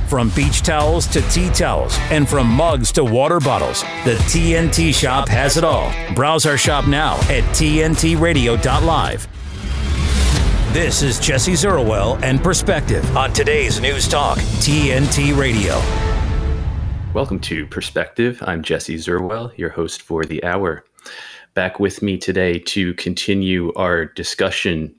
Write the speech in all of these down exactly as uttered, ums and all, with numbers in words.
From beach towels to tea towels, and from mugs to water bottles, the T N T Shop has it all. Browse our shop now at T N T radio dot live. This is Jesse Zerwell and Perspective on today's News Talk, T N T Radio. Welcome to Perspective. I'm Jesse Zerwell, your host for the hour. Back with me today to continue our discussion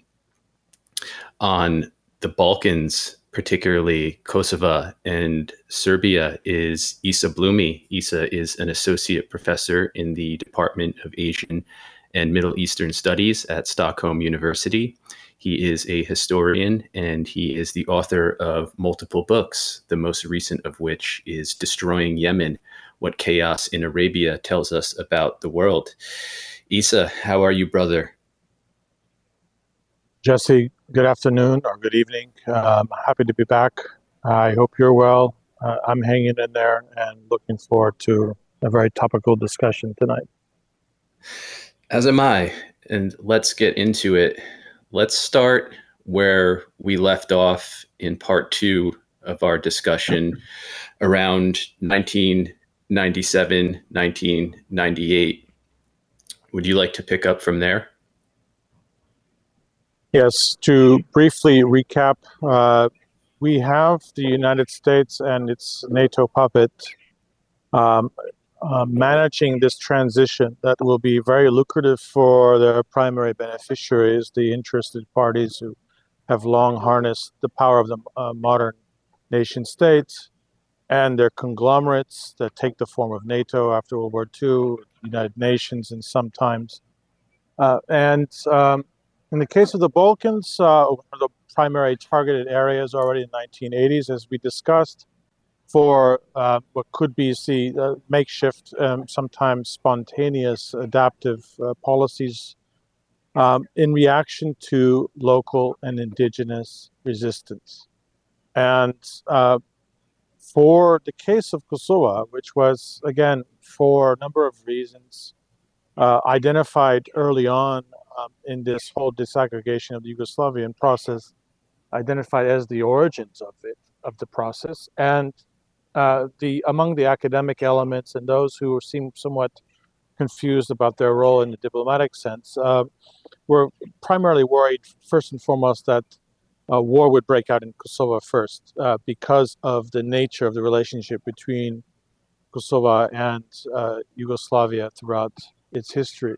on the Balkans, particularly Kosovo and Serbia, is Isa Blumi. Isa is an associate professor in the Department of Asian and Middle Eastern Studies at Stockholm University. He is a historian and he is the author of multiple books, the most recent of which is Destroying Yemen, What Chaos in Arabia Tells Us About the World. Isa, how are you, brother? Jesse, good afternoon or good evening. Um, happy to be back. I hope you're well. Uh, I'm hanging in there and looking forward to a very topical discussion tonight. As am I, and let's get into it. Let's start where we left off in part two of our discussion around nineteen ninety-seven, nineteen ninety-eight. Would you like to pick up from there? Yes, to briefly recap, uh, we have the United States and its NATO puppet um, uh, managing this transition that will be very lucrative for their primary beneficiaries, the interested parties who have long harnessed the power of the uh, modern nation states and their conglomerates that take the form of NATO after World War Two, United Nations, and sometimes. Uh, and um, In the case of the Balkans, uh, one of the primary targeted areas already in the nineteen eighties, as we discussed, for uh, what could be see uh, makeshift, um, sometimes spontaneous adaptive uh, policies um, in reaction to local and indigenous resistance. And uh, for the case of Kosovo, which was, again, for a number of reasons, uh, identified early on Um, in this whole disaggregation of the Yugoslavian process, identified as the origins of it, of the process, and uh, the among the academic elements and those who seem somewhat confused about their role in the diplomatic sense, uh, were primarily worried, first and foremost, that uh, war would break out in Kosovo first uh, because of the nature of the relationship between Kosovo and uh, Yugoslavia throughout its history.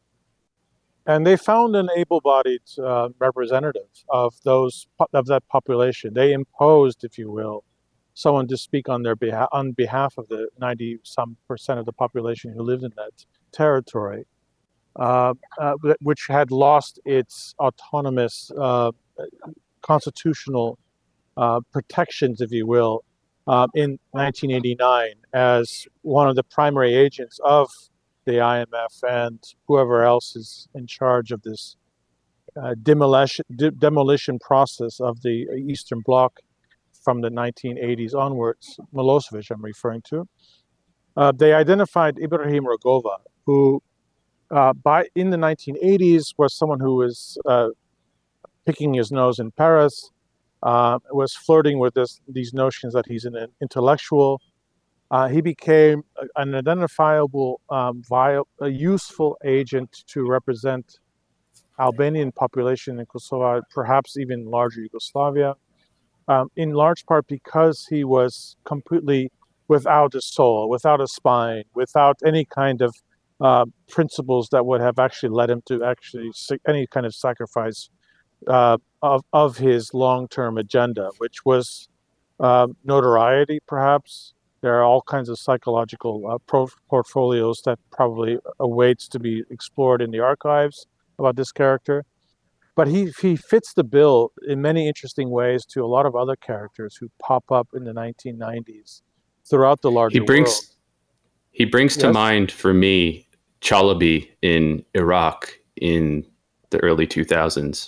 And they found an able-bodied uh, representative of those of that population. They imposed, if you will, someone to speak on their behalf on behalf of the ninety some percent of the population who lived in that territory, uh, uh, which had lost its autonomous uh, constitutional uh, protections, if you will, uh, in nineteen eighty-nine as one of the primary agents of the I M F and whoever else is in charge of this uh, demolition de- demolition process of the Eastern Bloc from the nineteen eighties onwards, Milosevic I'm referring to. Uh, they identified Ibrahim Rugova, who uh, by in the nineteen eighties was someone who was uh, picking his nose in Paris, uh, was flirting with this, these notions that he's an intellectual. Uh, he became an identifiable, um, via, a useful agent to represent Albanian population in Kosovo, perhaps even larger Yugoslavia, um, in large part because he was completely without a soul, without a spine, without any kind of uh, principles that would have actually led him to actually any kind of sacrifice uh, of, of his long-term agenda, which was uh, notoriety, perhaps. There are all kinds of psychological uh, pro- portfolios that probably awaits to be explored in the archives about this character. But he he fits the bill in many interesting ways to a lot of other characters who pop up in the nineteen nineties throughout the larger he brings, world. He brings to yes? mind for me Chalabi in Iraq in the early two thousands.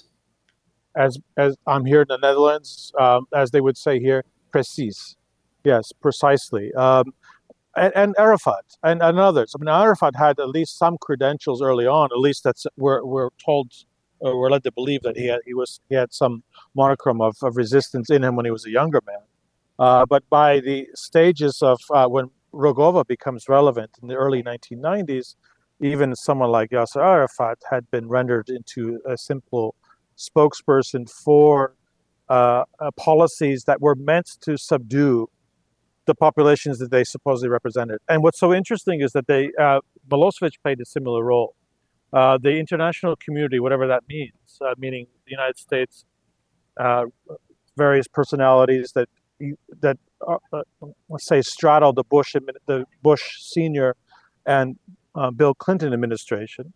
As as I'm here in the Netherlands, um, as they would say here, precies. Yes, precisely. Um, and, and Arafat and, and others. I mean, Arafat had at least some credentials early on. At least that's we're we're told, or we're led to believe that he had he was he had some monochrome of, of resistance in him when he was a younger man. Uh, but by the stages of uh, when Rogova becomes relevant in the early nineteen nineties, even someone like Yasser Arafat had been rendered into a simple spokesperson for uh, uh, policies that were meant to subdue the populations that they supposedly represented. And what's so interesting is that they uh, Milosevic played a similar role. Uh, the international community, whatever that means, uh, meaning the United States, uh, various personalities that that uh, uh, let's say straddle the Bush the Bush senior and uh, Bill Clinton administration.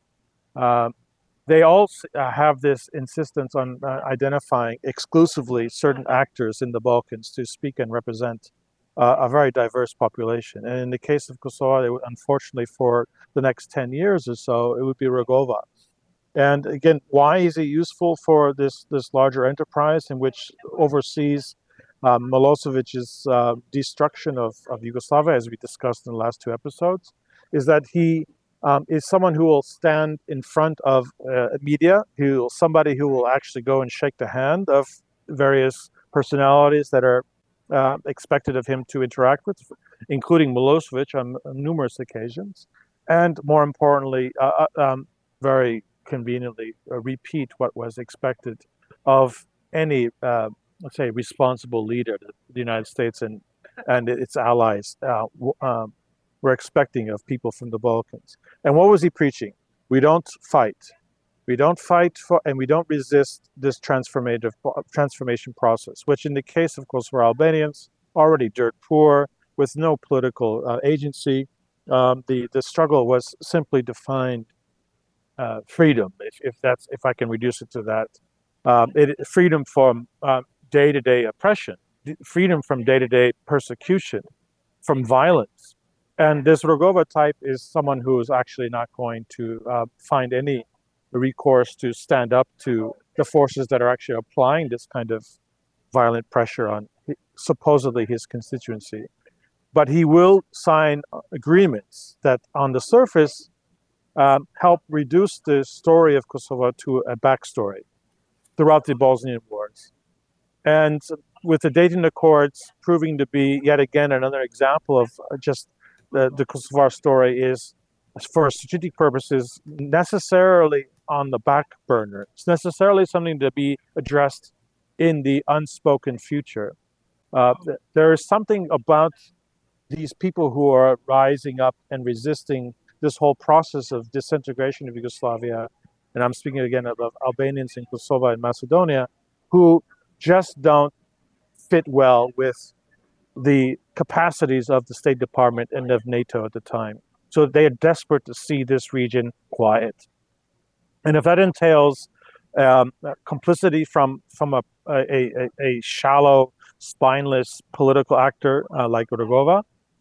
Uh, they all have this insistence on uh, identifying exclusively certain actors in the Balkans to speak and represent uh, a very diverse population. And in the case of Kosovo, it would, unfortunately, for the next ten years or so, it would be Rogova. And again, why is it useful for this, this larger enterprise in which oversees um, Milosevic's uh, destruction of, of Yugoslavia, as we discussed in the last two episodes, is that he um, is someone who will stand in front of uh, media, who somebody who will actually go and shake the hand of various personalities that are uh, expected of him to interact with, including Milosevic on, on numerous occasions, and more importantly, uh, um, very conveniently uh, repeat what was expected of any, uh, let's say, responsible leader that the United States and and its allies uh, um, were expecting of people from the Balkans. And what was he preaching? We don't fight. We don't fight for, and we don't resist this transformative transformation process, which in the case, of course, for Albanians, already dirt poor, with no political uh, agency. Um, the, the struggle was simply defined Uh, freedom, if, if that's if I can reduce it to that, um, it, freedom from uh, day-to-day oppression, freedom from day-to-day persecution, from violence. And this Rogova type is someone who is actually not going to uh, find any recourse to stand up to the forces that are actually applying this kind of violent pressure on supposedly his constituency. But he will sign agreements that on the surface Um, help reduce the story of Kosovo to a backstory throughout the Bosnian Wars. And with the Dayton Accords proving to be yet again another example of just the, the Kosovar story is, for strategic purposes, necessarily on the back burner. It's necessarily something to be addressed in the unspoken future. Uh, there is something about these people who are rising up and resisting this whole process of disintegration of Yugoslavia, and I'm speaking again of Albanians in Kosovo and Macedonia, who just don't fit well with the capacities of the State Department and of NATO at the time. So they are desperate to see this region quiet. And if that entails um, complicity from, from a, a, a, a shallow, spineless political actor uh, like Rogova,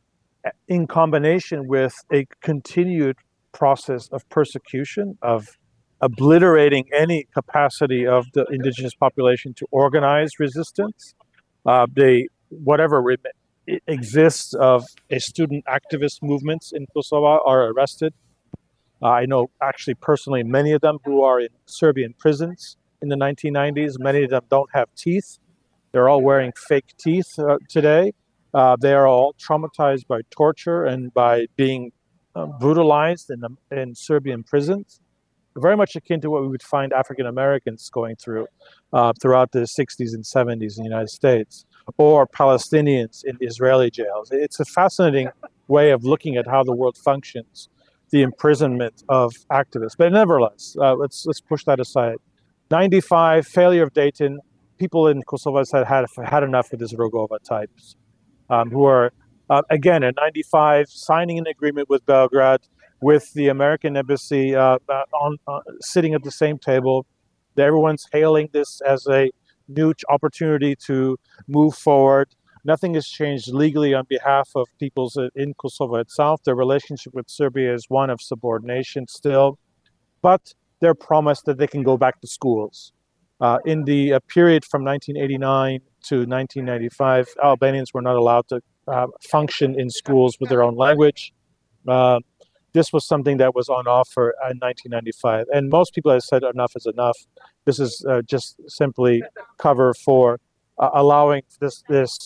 in combination with a continued process of persecution, of obliterating any capacity of the indigenous population to organize resistance, uh, they, whatever re- exists of a student activist movements in Kosovo are arrested. Uh, I know actually personally many of them who are in Serbian prisons in the nineteen nineties. Many of them don't have teeth. They're all wearing fake teeth uh, today. Uh, they are all traumatized by torture and by being uh, brutalized in, the, in Serbian prisons, very much akin to what we would find African Americans going through uh, throughout the sixties and seventies in the United States, or Palestinians in Israeli jails. It's a fascinating way of looking at how the world functions, the imprisonment of activists. But nevertheless, uh, let's let's push that aside. ninety-five, failure of Dayton. People in Kosovo had had, had enough of this Rogova types. Um, who are, uh, again, in ninety-five, signing an agreement with Belgrade, with the American embassy uh, on uh, sitting at the same table. Everyone's hailing this as a new opportunity to move forward. Nothing has changed legally on behalf of peoples in Kosovo itself. Their relationship with Serbia is one of subordination still, but they're promised that they can go back to schools. Uh, in the uh, period from nineteen eighty-nine to nineteen ninety-five, Albanians were not allowed to uh, function in schools with their own language. Uh, this was something that was on offer in nineteen ninety-five. And most people have said enough is enough. This is uh, just simply cover for uh, allowing this, this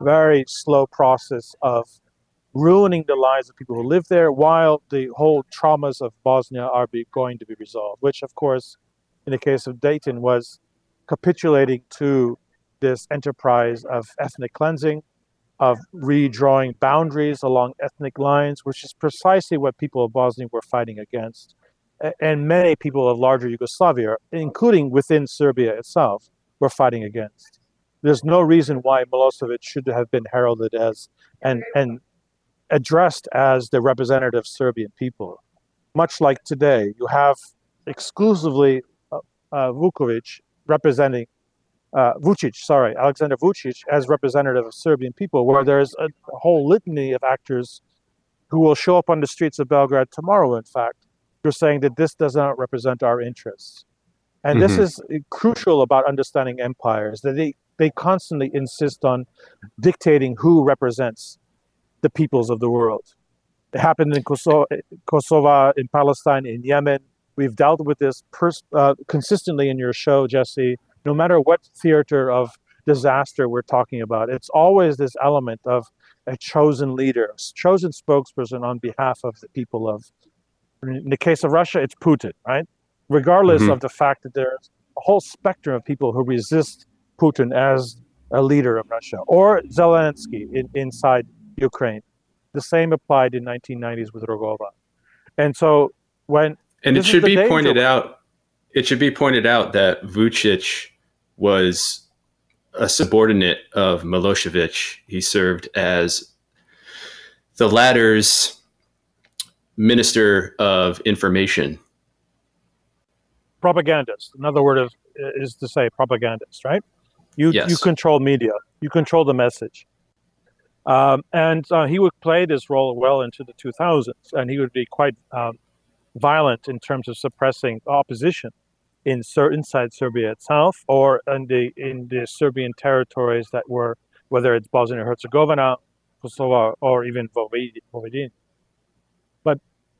very slow process of ruining the lives of people who live there while the whole traumas of Bosnia are be, going to be resolved, which, of course, in the case of Dayton, was capitulating to this enterprise of ethnic cleansing, of redrawing boundaries along ethnic lines, which is precisely what people of Bosnia were fighting against. And many people of larger Yugoslavia, including within Serbia itself, were fighting against. There's no reason why Milosevic should have been heralded as and and addressed as the representative Serbian people. Much like today, you have exclusively uh, uh, Vukovic representing uh, Vucic, sorry, Alexander Vucic as representative of Serbian people, where there's a, a whole litany of actors who will show up on the streets of Belgrade tomorrow, in fact, who are saying that this does not represent our interests. And mm-hmm. this is crucial about understanding empires, that they, they constantly insist on dictating who represents the peoples of the world. It happened in Kosovo, Kosovo, in Palestine, in Yemen. We've dealt with this pers- uh, consistently in your show, Jesse. No matter what theater of disaster we're talking about, it's always this element of a chosen leader, a chosen spokesperson on behalf of the people of. In the case of Russia, it's Putin, right? Regardless mm-hmm. of the fact that there's a whole spectrum of people who resist Putin as a leader of Russia, or Zelensky in, inside Ukraine. The same applied in nineteen nineties with Rogova. And so when and it should be pointed out, it should be pointed out that Vucic was a subordinate of Milosevic. He served as the latter's Minister of Information. Propagandist. Another word of, is to say propagandist, right? You yes. you control media. You control the message. Um, and uh, he would play this role well into the two thousands, and he would be quite um, violent in terms of suppressing opposition in Ser- inside Serbia itself, or in the in the Serbian territories that were, whether it's Bosnia and Herzegovina, Kosovo, or even Vojvodina. But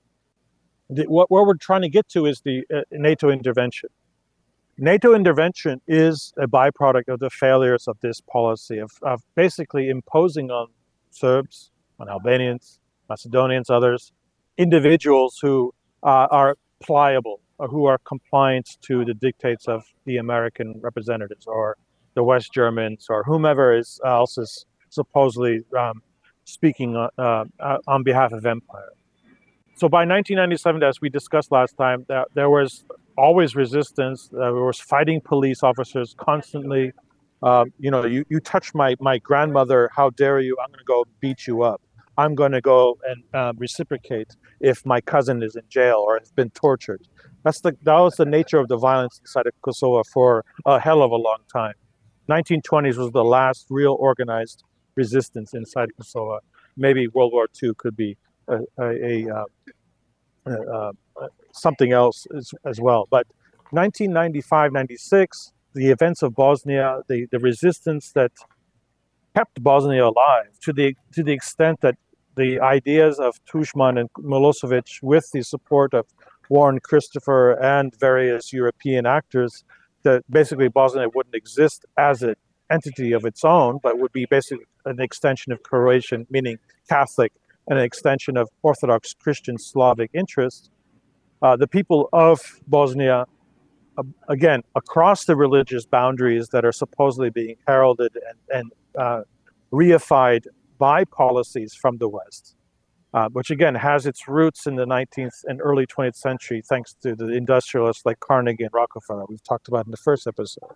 the, what, what we're trying to get to is the uh, NATO intervention. NATO intervention is a byproduct of the failures of this policy of, of basically imposing on Serbs, on Albanians, Macedonians, others, individuals who uh, are pliable or who are compliant to the dictates of the American representatives or the West Germans or whomever is else is supposedly um, speaking uh, uh, on behalf of empire. So by nineteen ninety-seven, as we discussed last time, that there was always resistance. Uh, there was fighting police officers constantly. Uh, you know, you, you touch my, my grandmother, how dare you? I'm going to go beat you up. I'm going to go and uh, reciprocate if my cousin is in jail or has been tortured. That's the that was the nature of the violence inside of Kosovo for a hell of a long time. nineteen twenties was the last real organized resistance inside Kosovo. Maybe World War Two could be a, a, a uh, uh, something else as, as well. But nineteen ninety-five ninety-six, the events of Bosnia, the, the resistance that kept Bosnia alive to the to the extent that the ideas of Tuđman and Milosevic, with the support of Warren Christopher and various European actors, that basically Bosnia wouldn't exist as an entity of its own, but would be basically an extension of Croatian, meaning Catholic, and an extension of Orthodox Christian Slavic interests. Uh, the people of Bosnia, uh, again, across the religious boundaries that are supposedly being heralded and, and uh, reified by policies from the West, uh, which again has its roots in the nineteenth and early twentieth century, thanks to the industrialists like Carnegie and Rockefeller, we've talked about in the first episode.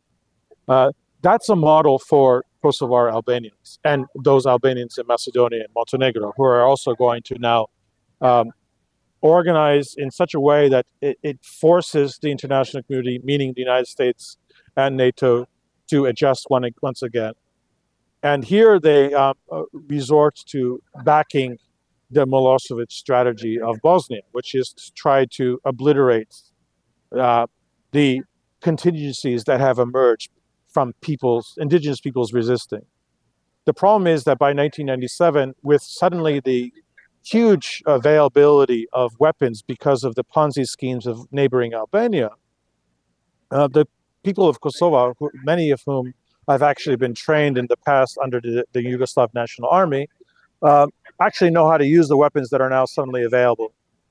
Uh, that's a model for Kosovar Albanians and those Albanians in Macedonia and Montenegro, who are also going to now um, organize in such a way that it, it forces the international community, meaning the United States and NATO, to adjust one, once again. And here they uh, resort to backing the Milosevic strategy of Bosnia, which is to try to obliterate uh, the contingencies that have emerged from people's, indigenous peoples resisting. The problem is that by nineteen ninety-seven, with suddenly the huge availability of weapons because of the Ponzi schemes of neighboring Albania, uh, the people of Kosovo, who, many of whom I've actually been trained in the past under the, the Yugoslav National Army, uh, actually know how to use the weapons that are now suddenly available.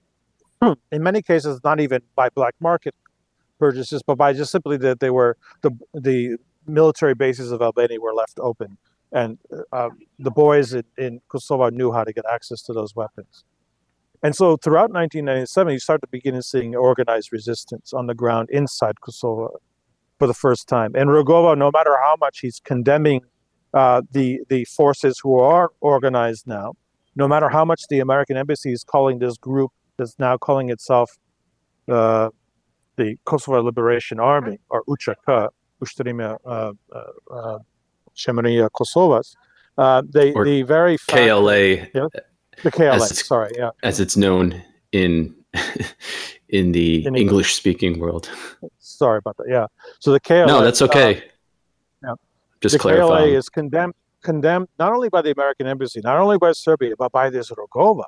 In many cases, not even by black market purchases, but by just simply that they were the the military bases of Albania were left open, and uh, the boys in, in Kosovo knew how to get access to those weapons. And so throughout nineteen ninety-seven, you start to begin seeing organized resistance on the ground inside Kosovo for the first time. And Rugova, no matter how much he's condemning uh, the the forces who are organized now, no matter how much the American embassy is calling this group that's now calling itself uh, the Kosovo Liberation Army, or U C K, Ushtrime Qeveria Kosovas, uh, they or the very fact K L A, that, yeah, the K L A, as, sorry, yeah, as it's known in in the in English speaking world. Sorry about that. Yeah, so the K L A. No, that's okay. Uh, yeah, just the clarifying. K L A is condemned condemned not only by the American embassy, not only by Serbia, but by this Rugova.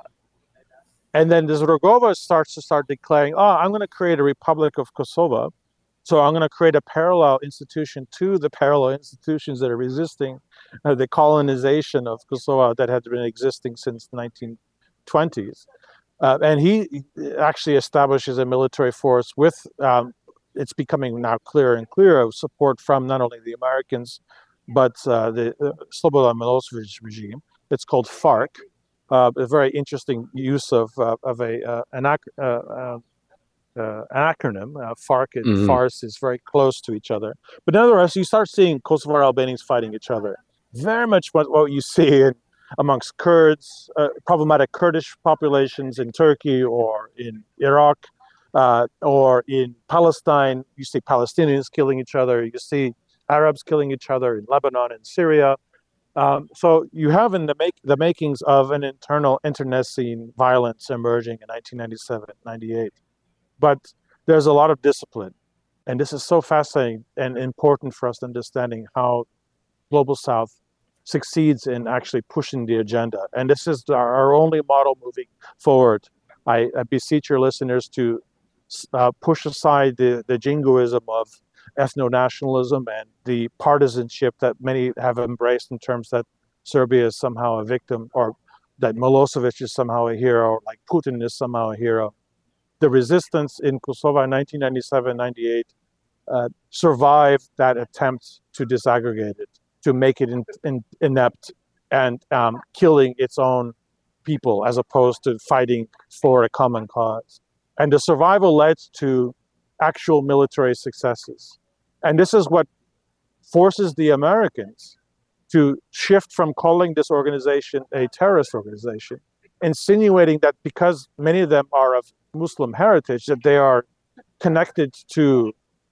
And then this Rugova starts to start declaring, oh, I'm going to create a Republic of Kosovo. So I'm going to create a parallel institution to the parallel institutions that are resisting uh, the colonization of Kosovo that had been existing since the nineteen twenties. Uh, and he actually establishes a military force with, um, it's becoming now clearer and clearer, of support from not only the Americans, but uh, the uh, Slobodan Milosevic regime. It's called FARC. Uh, a very interesting use of uh, of a uh, an, ac- uh, uh, uh, an acronym. Uh, FARC and Mhm. FARS is very close to each other. But nevertheless, you start seeing Kosovar Albanians fighting each other. Very much what, what you see in, amongst Kurds, uh, problematic Kurdish populations in Turkey or in Iraq uh, or in Palestine. You see Palestinians killing each other. You see Arabs killing each other in Lebanon and Syria. Um, so you have in the make the makings of an internal internecine violence emerging in nineteen ninety-seven, ninety-eight. But there's a lot of discipline. And this is so fascinating and important for us understanding how Global South succeeds in actually pushing the agenda. And this is our, our only model moving forward. I, I beseech your listeners to uh, push aside the, the jingoism of ethno-nationalism and the partisanship that many have embraced in terms that Serbia is somehow a victim, or that Milosevic is somehow a hero, like Putin is somehow a hero. The resistance in Kosovo in nineteen ninety-seven, ninety-eight uh, survived that attempt to disaggregate it, to make it in, in, inept and um, killing its own people as opposed to fighting for a common cause. And the survival led to actual military successes. And this is what forces the Americans to shift from calling this organization a terrorist organization, insinuating that because many of them are of Muslim heritage, that they are connected to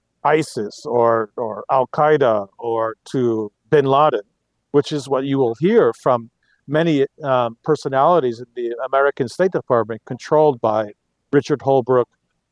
ISIS or, or Al-Qaeda or to bin Laden, which is what you will hear from many um, personalities in the American State Department controlled by Richard Holbrooke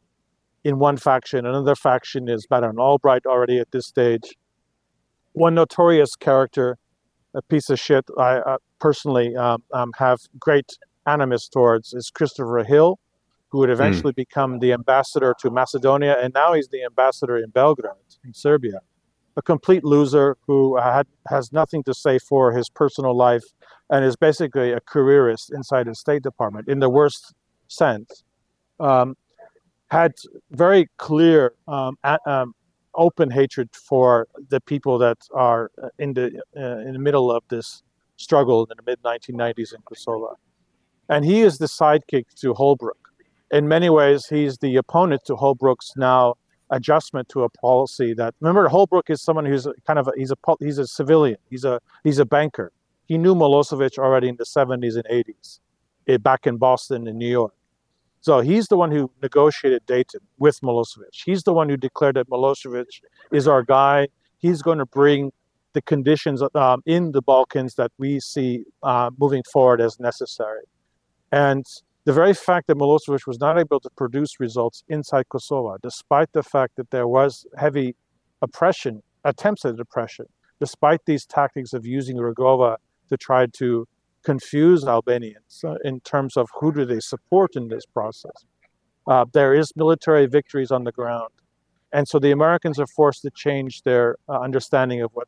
in one faction. Another faction is Madeleine Albright already at this stage. One notorious character, a piece of shit I uh, personally um, um, have great animus towards, is Christopher Hill, who would eventually mm. become the ambassador to Macedonia, and now he's the ambassador in Belgrade, in Serbia. A complete loser who had, has nothing to say for his personal life and is basically a careerist inside the State Department in the worst sense. Um, had very clear, um, a, um, open hatred for the people that are in the uh, in the middle of this struggle in the mid nineteen nineties in Kosovo. And he is the sidekick to Holbrooke. In many ways, he's the opponent to Holbrooke's now adjustment to a policy that, remember, Holbrooke is someone who's kind of, a, he's a he's a civilian, he's a he's a banker. He knew Milosevic already in the seventies and eighties, back in Boston and New York. So he's the one who negotiated Dayton with Milosevic. He's the one who declared that Milosevic is our guy. He's going to bring the conditions um, in the Balkans that we see uh, moving forward as necessary. And the very fact that Milosevic was not able to produce results inside Kosovo, despite the fact that there was heavy oppression, attempts at oppression, despite these tactics of using Rugova to try to confuse Albanians uh, in terms of who do they support in this process. Uh, there is military victories on the ground. And so the Americans are forced to change their uh, understanding of what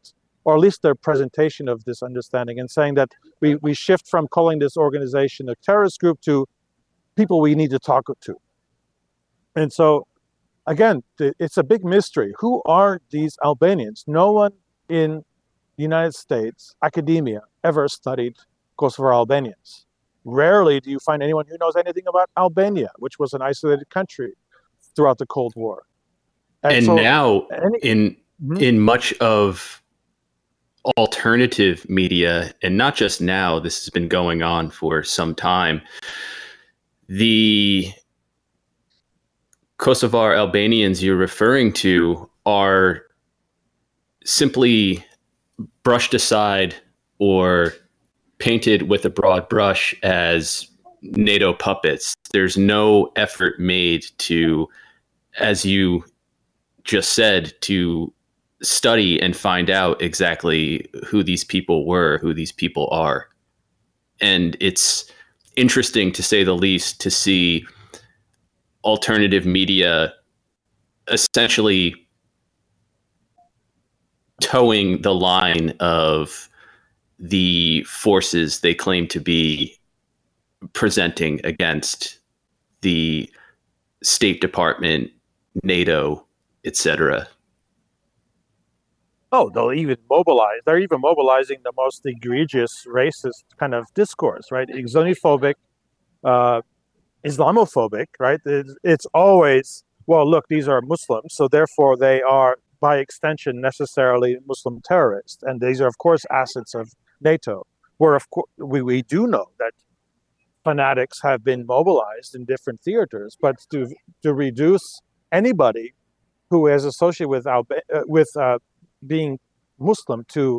or at least their presentation of this understanding, and saying that we, we shift from calling this organization a terrorist group to people we need to talk to. And so, again, it's a big mystery. Who are these Albanians? No one in the United States, academia, ever studied Kosovar Albanians. Rarely do you find anyone who knows anything about Albania, which was an isolated country throughout the Cold War. And, and so now, any, in mm-hmm. in much of alternative media, and not just now, this has been going on for some time, the Kosovar Albanians you're referring to are simply brushed aside or painted with a broad brush as NATO puppets. There's no effort made to, as you just said, to study and find out exactly who these people were, who these people are. And it's interesting, to say the least, to see alternative media essentially towing the line of the forces they claim to be presenting against the State Department, NATO, et cetera. Oh, they'll even mobilize. They're even mobilizing the most egregious racist kind of discourse, right? Xenophobic, uh, Islamophobic, right? It's, it's always, well, look, these are Muslims, so therefore they are, by extension, necessarily Muslim terrorists. And these are, of course, assets of NATO, where, of course, we, we do know that fanatics have been mobilized in different theaters, but to to reduce anybody who is associated with, Alba- uh, with uh, being Muslim to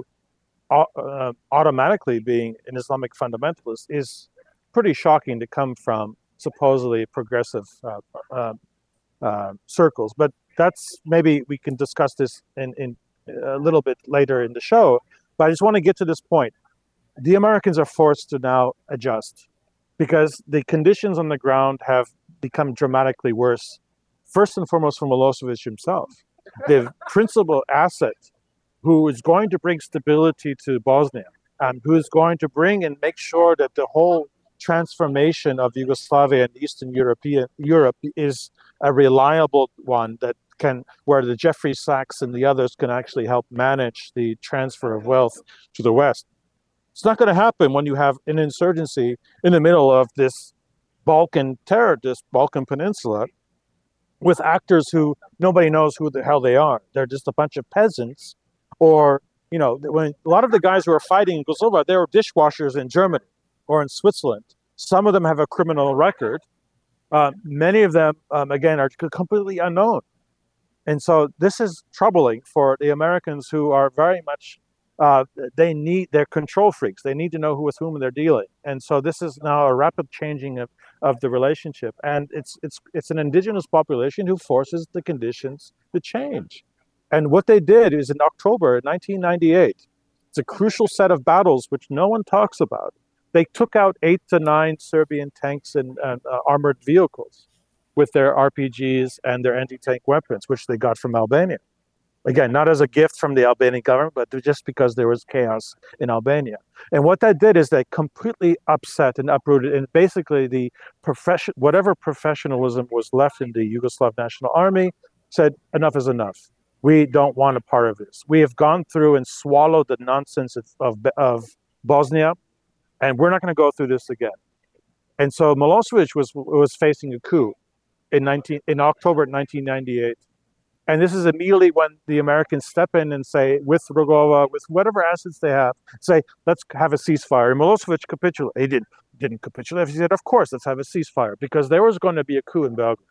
uh, automatically being an Islamic fundamentalist is pretty shocking to come from supposedly progressive uh, uh, uh, circles. But that's, maybe we can discuss this in, in a little bit later in the show. But I just want to get to this point. The Americans are forced to now adjust because the conditions on the ground have become dramatically worse. First and foremost for Milosevic himself. The principal asset who is going to bring stability to Bosnia and who is going to bring and make sure that the whole transformation of Yugoslavia and Eastern European Europe is a reliable one that can, where the Jeffrey Sachs and the others can actually help manage the transfer of wealth to the West. It's not going to happen when you have an insurgency in the middle of this Balkan terror, this Balkan Peninsula, with actors who nobody knows who the hell they are. They're just a bunch of peasants, or, you know, when a lot of the guys who are fighting in Kosovo, they were dishwashers in Germany or in Switzerland. Some of them have a criminal record. Uh, many of them, um, again, are completely unknown. And so this is troubling for the Americans, who are very much, uh, they need, they're control freaks. They need to know who with whom they're dealing. And so this is now a rapid changing of, of the relationship. And it's it's it's an indigenous population who forces the conditions to change. And what they did is, in October nineteen ninety-eight, it's a crucial set of battles which no one talks about. They took out eight to nine Serbian tanks and, and uh, armored vehicles with their R P Gs and their anti-tank weapons, which they got from Albania. Again, not as a gift from the Albanian government, but just because there was chaos in Albania. And what that did is they completely upset and uprooted, and basically the profession, whatever professionalism was left in the Yugoslav National Army, said enough is enough. We don't want a part of this. We have gone through and swallowed the nonsense of, of, of Bosnia, and we're not going to go through this again. And so Milosevic was was facing a coup in nineteen in October nineteen ninety-eight. And this is immediately when the Americans step in and say, with Rugova, with whatever assets they have, say, let's have a ceasefire. And Milosevic capitulated. He didn't, didn't capitulate. He said, of course, let's have a ceasefire, because there was going to be a coup in Belgrade.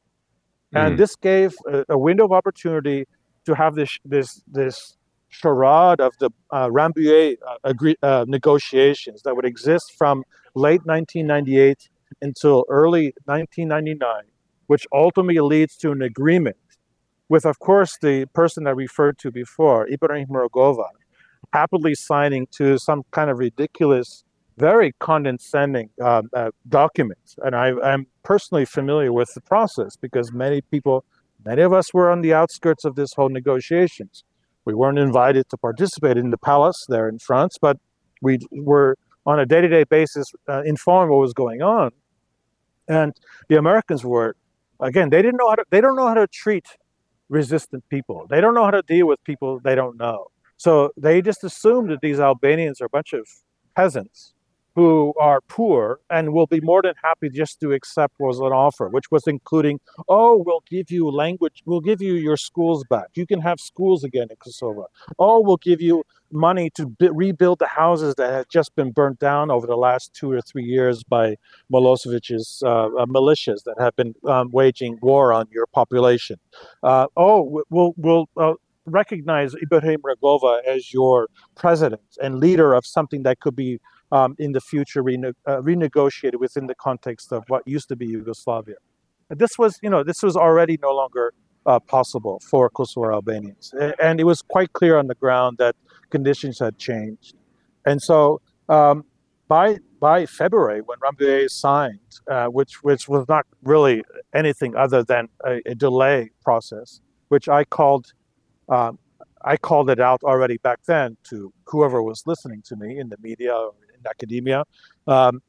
Mm. And this gave a, a window of opportunity to have this this this charade of the uh, Rambouillet uh, agree, uh, negotiations that would exist from late nineteen ninety-eight until early nineteen ninety-nine, which ultimately leads to an agreement with, of course, the person I referred to before, Ibrahim Rugova, happily signing to some kind of ridiculous, very condescending uh, uh, document. And I, I'm personally familiar with the process because many people, many of us were on the outskirts of this whole negotiations. We weren't invited to participate in the palace there in France, but we were on a day-to-day basis uh, informed what was going on. And the Americans were, again, they didn't know how to, they don't know how to treat resistant people. They don't know how to deal with people they don't know. So they just assume that these Albanians are a bunch of peasants who are poor and will be more than happy just to accept what was an offer, which was including, oh, we'll give you language, we'll give you your schools back. You can have schools again in Kosovo. Oh, we'll give you money to b- rebuild the houses that had just been burnt down over the last two or three years by Milosevic's uh, uh, militias that have been um, waging war on your population. Uh, oh, we'll, we'll uh, recognize Ibrahim Rugova as your president and leader of something that could be Um, in the future, rene- uh, renegotiated within the context of what used to be Yugoslavia. This was, you know, this was already no longer uh, possible for Kosovo Albanians, and it was quite clear on the ground that conditions had changed. And so, um, by by February, when Rambouillet signed, uh, which which was not really anything other than a, a delay process, which I called. Um, I called it out already back then to whoever was listening to me in the media or in academia. Um,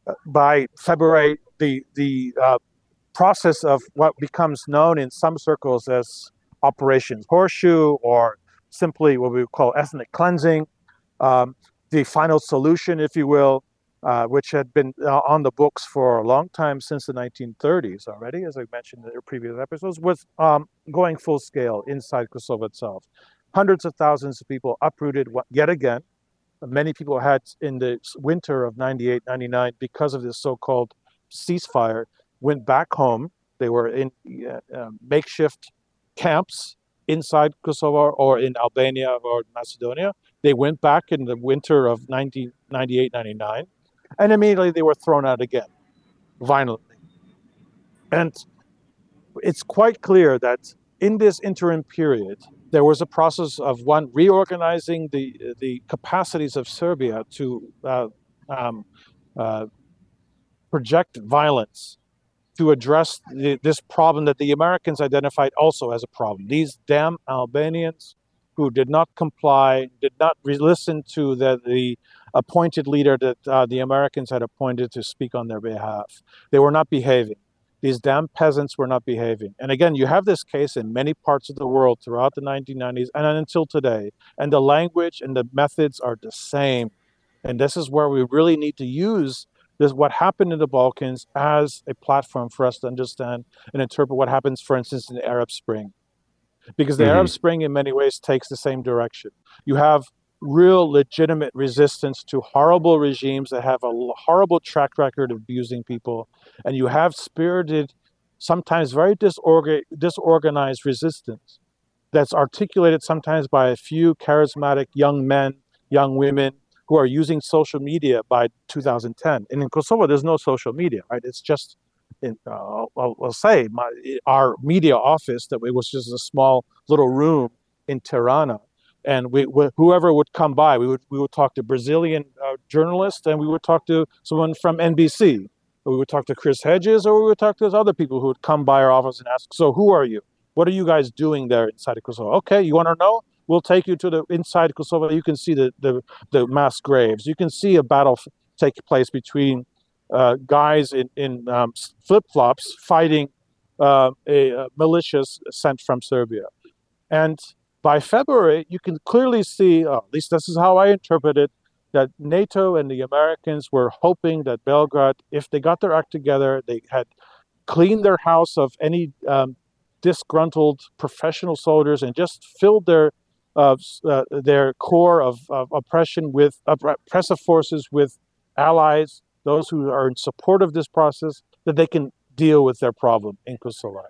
by February, the the uh, process of what becomes known in some circles as Operation Horseshoe, or simply what we call ethnic cleansing, um, the final solution, if you will, uh, which had been uh, on the books for a long time, since the nineteen thirties already, as I mentioned in the previous episodes, was um, going full scale inside Kosovo itself. Hundreds of thousands of people uprooted yet again. Many people had in the winter of ninety-eight, ninety-nine, because of this so-called ceasefire, went back home. They were in uh, uh, makeshift camps inside Kosovo or in Albania or Macedonia. They went back in the winter of nineteen ninety-eight, ninety-nine, and immediately they were thrown out again, violently. And it's quite clear that in this interim period, there was a process of, one, reorganizing the the capacities of Serbia to uh, um, uh, project violence, to address the, this problem that the Americans identified also as a problem. These damn Albanians who did not comply, did not re- listen to the, the appointed leader that uh, the Americans had appointed to speak on their behalf. They were not behaving. These damn peasants were not behaving. And again, you have this case in many parts of the world throughout the nineteen nineties and until today. And the language and the methods are the same. And this is where we really need to use this, what happened in the Balkans, as a platform for us to understand and interpret what happens, for instance, in the Arab Spring. Because the mm-hmm. Arab Spring in many ways takes the same direction. You have real legitimate resistance to horrible regimes that have a horrible track record of abusing people. And you have spirited, sometimes very disorga- disorganized resistance that's articulated sometimes by a few charismatic young men, young women who are using social media by two thousand ten. And in Kosovo, there's no social media, right? It's just, in, uh, I'll, I'll say, my, our media office, that it was just a small little room in Tirana. And we, we, whoever would come by, we would we would talk to Brazilian uh, journalists, and we would talk to someone from N B C. We would talk to Chris Hedges, or we would talk to those other people who would come by our office and ask, so who are you? What are you guys doing there inside of Kosovo? Okay, you want to know? We'll take you to the inside Kosovo. You can see the, the, the mass graves. You can see a battle f- take place between uh, guys in, in um, flip-flops fighting uh, a, a militias sent from Serbia. And by February, you can clearly see, oh, at least this is how I interpret it, that NATO and the Americans were hoping that Belgrade, if they got their act together, they had cleaned their house of any um, disgruntled professional soldiers and just filled their uh, uh, their core of, of oppression with uh, oppressive forces with allies, those who are in support of this process, that they can deal with their problem in Kosovo.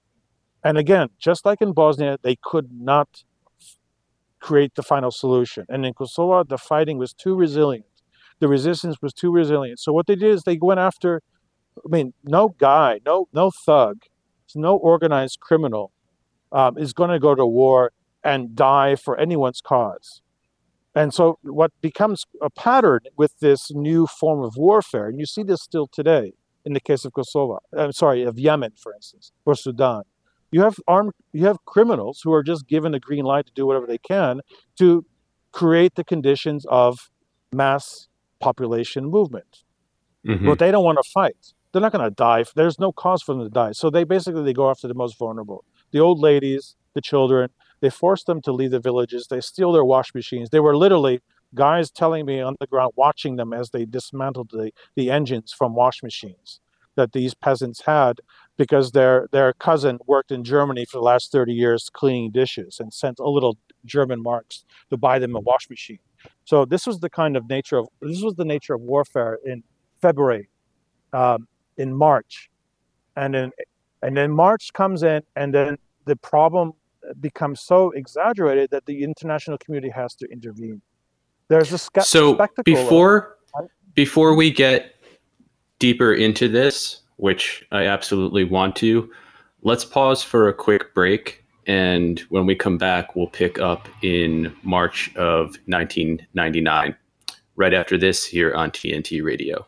And again, just like in Bosnia, they could not create the final solution. And in Kosovo, the fighting was too resilient. The resistance was too resilient. So what they did is they went after, I mean, no guy, no no thug, no organized criminal um, is going to go to war and die for anyone's cause. And so what becomes a pattern with this new form of warfare, and you see this still today in the case of Kosovo, I'm sorry, of Yemen, for instance, or Sudan, You have armed, you have criminals who are just given the green light to do whatever they can to create the conditions of mass population movement. Mm-hmm. But they don't want to fight. They're not going to die. There's no cause for them to die. So they basically, they go after the most vulnerable. The old ladies, the children, they force them to leave the villages. They steal their wash machines. They were literally guys telling me on the ground, watching them as they dismantled the, the engines from wash machines that these peasants had, because their their cousin worked in Germany for the last thirty years cleaning dishes and sent a little German marks to buy them a wash machine. So this was the kind of nature of, this was the nature of warfare in February, um, in March. And then, and then March comes in, and then the problem becomes so exaggerated that the international community has to intervene. There's a sca- so spectacle. Before, of, before we get deeper into this, which I absolutely want to, let's pause for a quick break. And when we come back, we'll pick up in March of nineteen ninety-nine, right after this here on T N T Radio.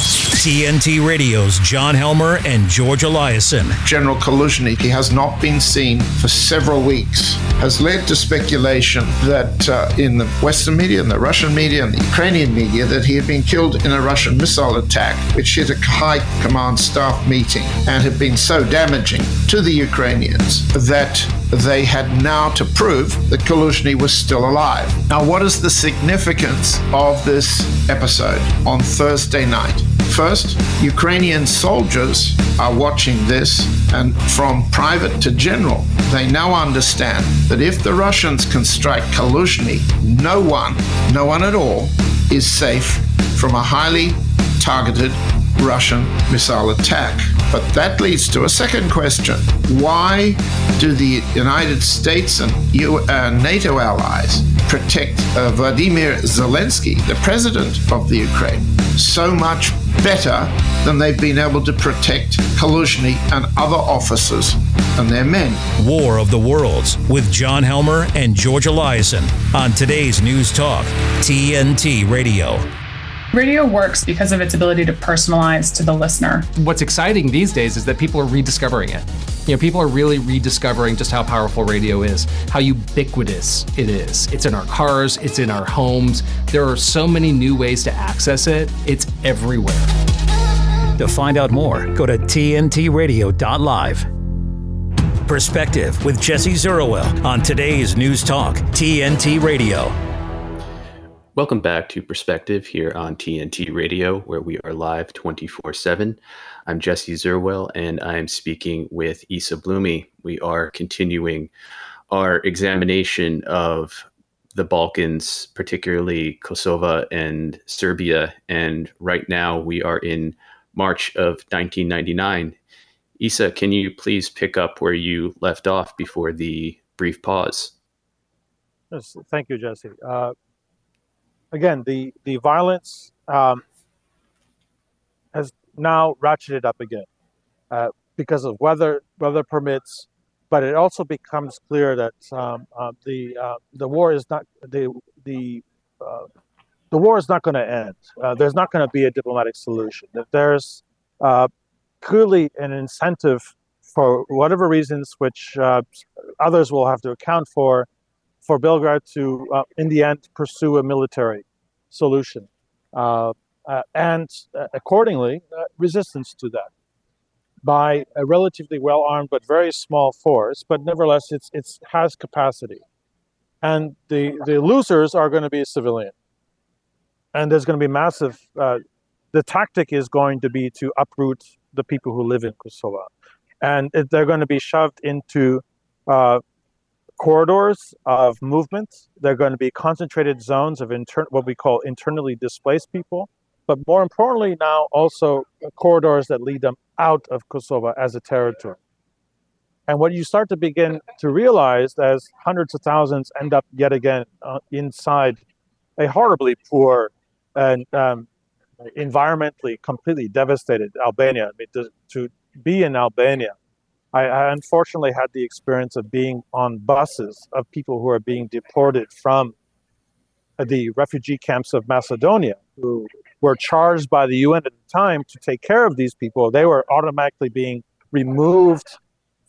T N T Radio's John Helmer and George Eliason. General Kaluzhny, he has not been seen for several weeks, has led to speculation that uh, in the Western media, and the Russian media, and the Ukrainian media, that he had been killed in a Russian missile attack, which hit a high command staff meeting and had been so damaging to the Ukrainians that they had now to prove that Kaluzhny was still alive. Now, what is the significance of this episode on Thursday night? First, Ukrainian soldiers are watching this, and from private to general, they now understand that if the Russians can strike Kaluzhny, no one, no one at all, is safe from a highly targeted Russian missile attack. But that leads to a second question. Why do the United States and U- uh, NATO allies protect uh, Vladimir Zelensky, the president of the Ukraine, so much better than they've been able to protect Kaluzhny and other officers and their men? War of the Worlds with John Helmer and George Eliason on today's News Talk, T N T Radio. Radio works because of its ability to personalize to the listener. What's exciting these days is that people are rediscovering it. You know, people are really rediscovering just how powerful radio is, how ubiquitous it is. It's in our cars, it's in our homes. There are so many new ways to access it. It's everywhere. To find out more, go to T N T radio dot live. Perspective with Jesse Zerowell on today's News Talk, T N T Radio. Welcome back to Perspective here on T N T Radio, where we are live twenty-four seven. I'm Jesse Zerowell, and I'm speaking with Isa Blumi. We are continuing our examination of the Balkans, particularly Kosovo and Serbia. And right now we are in March of nineteen ninety-nine. Isa, can you please pick up where you left off before the brief pause? Yes, thank you, Jesse. Uh, Again, the, the violence um, has now ratcheted up again uh, because of weather weather permits, but it also becomes clear that um, uh, the uh, the war is not the the uh, the war is not going to end. Uh, there's not going to be a diplomatic solution. That there's uh, clearly an incentive for whatever reasons, which uh, others will have to account for, for Belgrade to, uh, in the end, pursue a military solution, uh, uh, and uh, accordingly, uh, resistance to that by a relatively well-armed but very small force, but nevertheless, it's it's has capacity. And the, the losers are going to be civilian. And there's going to be massive, uh, the tactic is going to be to uproot the people who live in Kosovo. And it, they're going to be shoved into uh, corridors of movement. They're going to be concentrated zones of inter- what we call internally displaced people, but more importantly now also corridors that lead them out of Kosovo as a territory. And what you start to begin to realize as hundreds of thousands end up yet again uh, inside a horribly poor and um, environmentally completely devastated Albania. I mean, to, to be in Albania, I, I unfortunately had the experience of being on buses of people who are being deported from the refugee camps of Macedonia, who were charged by the U N at the time to take care of these people. They were automatically being removed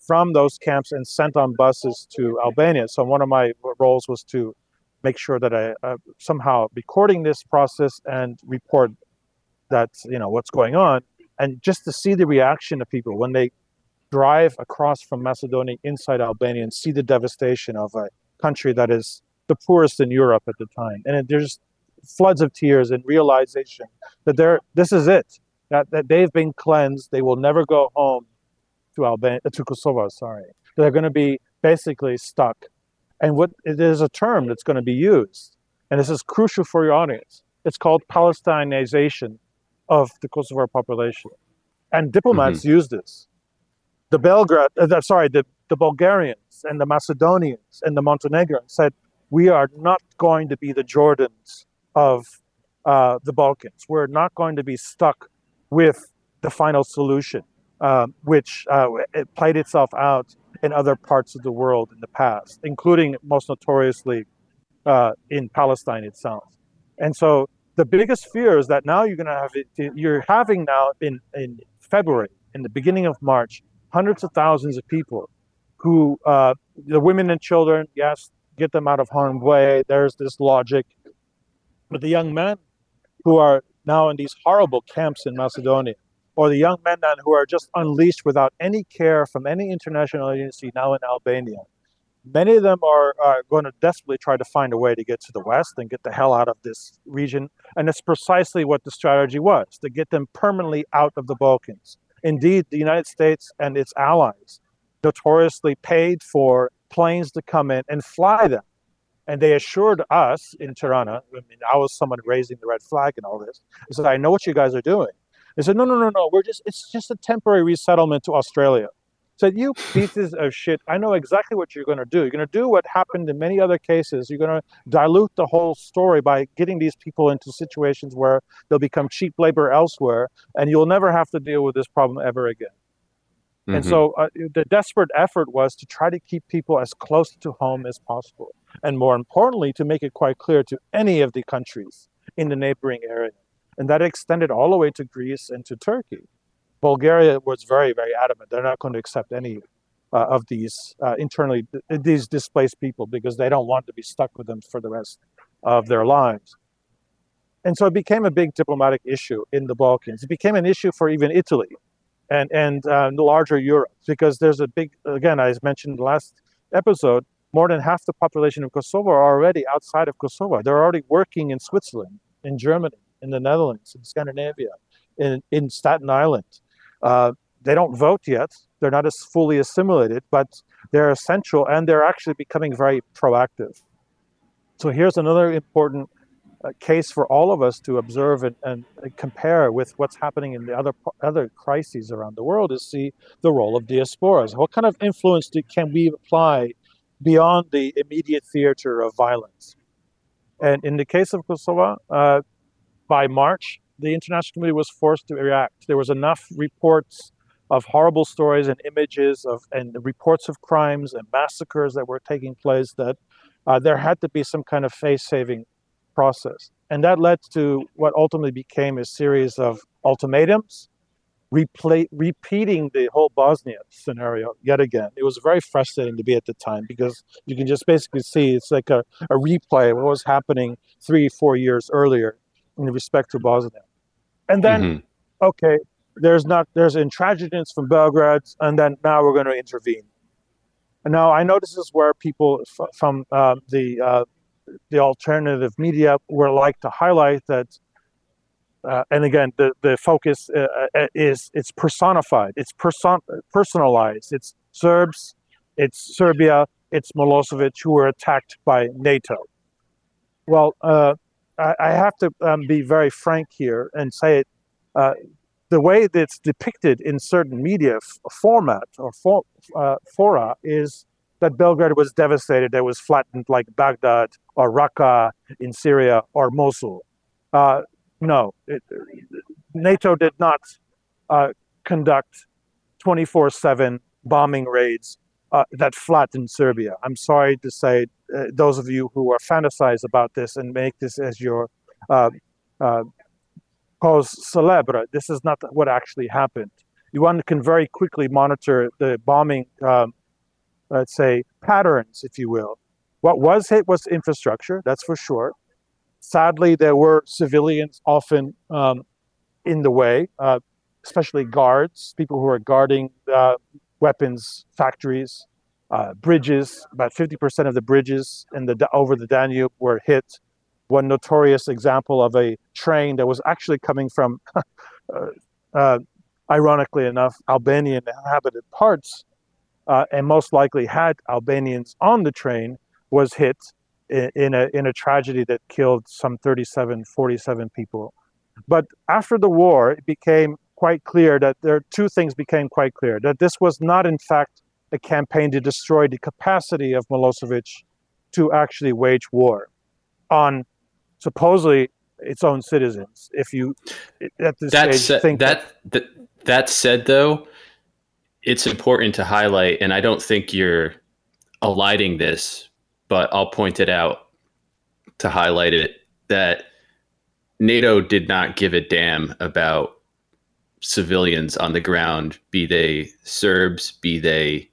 from those camps and sent on buses to Albania. So one of my roles was to make sure that I uh, somehow recording this process and report that, you know, what's going on, and just to see the reaction of people when they drive across from Macedonia inside Albania and see the devastation of a country that is the poorest in Europe at the time. And it, there's floods of tears and realization that they're, this is it, that, that they've been cleansed. They will never go home to Albania, to Kosovo, sorry. They're going to be basically stuck. And what it is a term that's going to be used, and this is crucial for your audience. It's called Palestinization of the Kosovo population. And diplomats mm-hmm. use this. The Belgrade, uh, sorry, the, the Bulgarians and the Macedonians and the Montenegrins said, we are not going to be the Jordans of uh, the Balkans. We're not going to be stuck with the final solution, uh, which uh, it played itself out in other parts of the world in the past, including most notoriously uh, in Palestine itself. And so the biggest fear is that now you're going to have it, you're having now in, in February, in the beginning of March, hundreds of thousands of people who, uh, the women and children, yes, get them out of harm's way. There's this logic. But the young men who are now in these horrible camps in Macedonia, or the young men then who are just unleashed without any care from any international agency now in Albania, many of them are, are going to desperately try to find a way to get to the West and get the hell out of this region. And it's precisely what the strategy was, to get them permanently out of the Balkans. Indeed, the United States and its allies notoriously paid for planes to come in and fly them. And they assured us in Tirana, I mean, I was someone raising the red flag and all this. They said, I know what you guys are doing. They said, no, no, no, no, we're just, it's just a temporary resettlement to Australia. I said, you pieces of shit, I know exactly what you're going to do. You're going to do what happened in many other cases. You're going to dilute the whole story by getting these people into situations where they'll become cheap labor elsewhere, and you'll never have to deal with this problem ever again. Mm-hmm. And so uh, the desperate effort was to try to keep people as close to home as possible. And more importantly, to make it quite clear to any of the countries in the neighboring area. And that extended all the way to Greece and to Turkey. Bulgaria was very, very adamant. They're not going to accept any uh, of these uh, internally, these displaced people, because they don't want to be stuck with them for the rest of their lives. And so it became a big diplomatic issue in the Balkans. It became an issue for even Italy and, and uh, the larger Europe, because there's a big, again, I mentioned last episode, more than half the population of Kosovo are already outside of Kosovo. They're already working in Switzerland, in Germany, in the Netherlands, in Scandinavia, in, in Staten Island. Uh, they don't vote yet. They're not as fully assimilated, but they're essential, and they're actually becoming very proactive. So here's another important uh, case for all of us to observe and, and, and compare with what's happening in the other other crises around the world, is see the role of diasporas. What kind of influence do, can we apply beyond the immediate theater of violence? And in the case of Kosovo, uh, by March, the international community was forced to react. There was enough reports of horrible stories and images of and reports of crimes and massacres that were taking place that uh, there had to be some kind of face-saving process. And that led to what ultimately became a series of ultimatums, replay, repeating the whole Bosnia scenario yet again. It was very frustrating to be at the time, because you can just basically see it's like a, a replay of what was happening three, four years earlier in respect to Bosnia. And then, mm-hmm. okay, there's not there's intransigence from Belgrade, and then now we're going to intervene. And now I know this is where people f- from uh, the uh, the alternative media were like to highlight that. Uh, and again, the the focus uh, is it's personified, it's person personalized. It's Serbs, it's Serbia, it's Milosevic who were attacked by NATO. Well. Uh, I have to um, be very frank here and say it. Uh, the way that it's depicted in certain media f- format or for, uh, fora is that Belgrade was devastated. It was flattened like Baghdad or Raqqa in Syria or Mosul. Uh, no, it, NATO did not uh, conduct twenty-four seven bombing raids Uh, that flattened Serbia. I'm sorry to say, uh, those of you who are fantasize about this and make this as your uh, uh, cause célèbre, this is not what actually happened. one can very quickly monitor the bombing, um, let's say, patterns, if you will. What was hit was infrastructure, that's for sure. Sadly, there were civilians often um, in the way, uh, especially guards, people who are guarding uh, weapons factories, uh, bridges. About fifty percent of the bridges in the over the Danube were hit. One notorious example of a train that was actually coming from, uh, uh, ironically enough, Albanian inhabited parts, uh, and most likely had Albanians on the train, was hit in, in a in a tragedy that killed some thirty-seven, forty-seven people. But after the war, it became quite clear that there two things became quite clear: that this was not, in fact, a campaign to destroy the capacity of Milosevic to actually wage war on supposedly its own citizens. If you at this that stage said, think that, that that said, though, it's important to highlight, and I don't think you're eliding this, but I'll point it out to highlight it, that NATO did not give a damn about civilians on the ground, be they Serbs, be they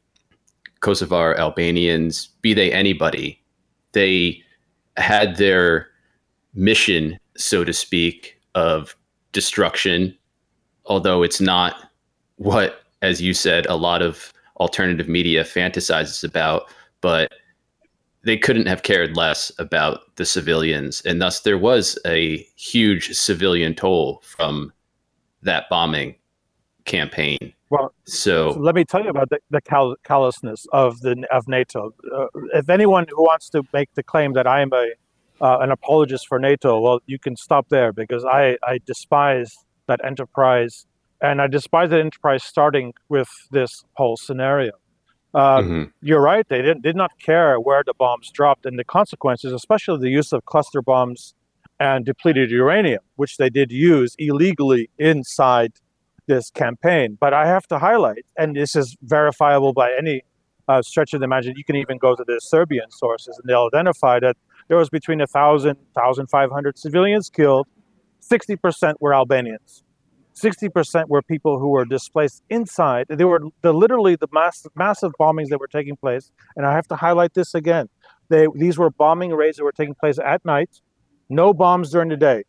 Kosovar Albanians, be they anybody. They had their mission, so to speak, of destruction, although it's not what, as you said, a lot of alternative media fantasizes about, but they couldn't have cared less about the civilians. And thus there was a huge civilian toll from that bombing campaign. Well, so, so let me tell you about the, the cal- callousness of the of NATO. Uh, if anyone who wants to make the claim that I am a uh, an apologist for NATO, well, you can stop there, because I, I despise that enterprise, and I despise that enterprise starting with this whole scenario. Uh, mm-hmm. You're right; they did, did not care where the bombs dropped, and the consequences, especially the use of cluster bombs and depleted uranium, which they did use illegally inside this campaign. But I have to highlight, and this is verifiable by any uh, stretch of the imagination, you can even go to the Serbian sources, and they'll identify that there was between one thousand, one thousand five hundred civilians killed. sixty percent were Albanians. sixty percent were people who were displaced inside. They were the, literally the mass, massive bombings that were taking place. And I have to highlight this again. They, these were bombing raids that were taking place at night. No bombs during the day.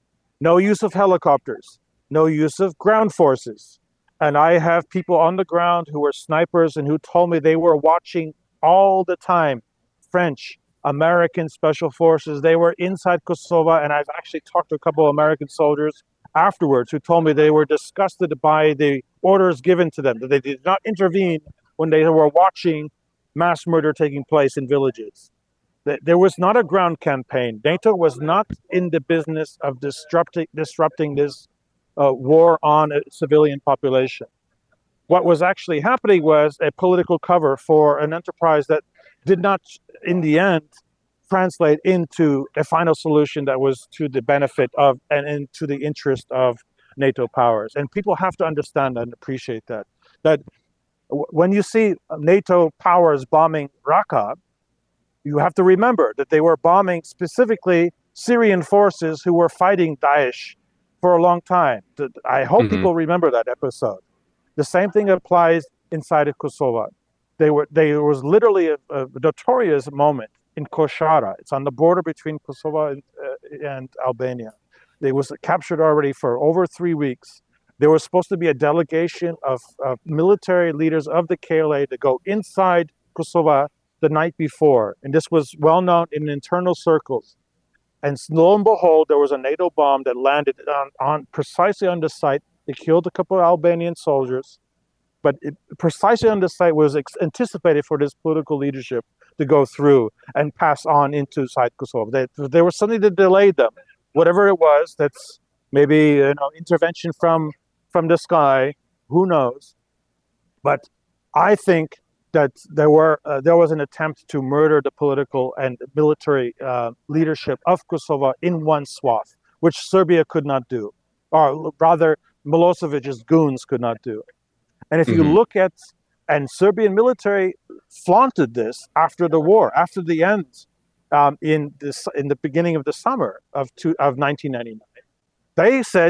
No use of helicopters. No use of ground forces. And I have people on the ground who were snipers and who told me they were watching all the time French, American special forces. They were inside Kosovo, and I've actually talked to a couple of American soldiers afterwards who told me they were disgusted by the orders given to them, that they did not intervene when they were watching mass murder taking place in villages. There was not a ground campaign. NATO was not in the business of disrupting disrupting this uh, war on a civilian population. What was actually happening was a political cover for an enterprise that did not, in the end, translate into a final solution that was to the benefit of and into the interest of NATO powers. And people have to understand and appreciate that. That w- when you see NATO powers bombing Raqqa, you have to remember that they were bombing specifically Syrian forces who were fighting Daesh for a long time. I hope mm-hmm. people remember that episode. The same thing applies inside of Kosovo. They were, there was literally a, a notorious moment in Košara. It's on the border between Kosovo and, uh, and Albania. They was captured already for over three weeks. There was supposed to be a delegation of, of military leaders of the K L A to go inside Kosovo the night before. And this was well known in internal circles. And lo and behold, there was a NATO bomb that landed on, on precisely on the site. It killed a couple of Albanian soldiers. But it, precisely on the site was ex- anticipated for this political leadership to go through and pass on into South Kosovo. They, there was something that delayed them. Whatever it was, that's maybe you know intervention from from the sky. Who knows? But I think that there were uh, there was an attempt to murder the political and military uh, leadership of Kosovo in one swath, which Serbia could not do, or rather Milosevic's goons could not do. And if mm-hmm. you look at, and Serbian military flaunted this after the war, after the end, um, in this in the beginning of the summer of two, of nineteen ninety-nine, they said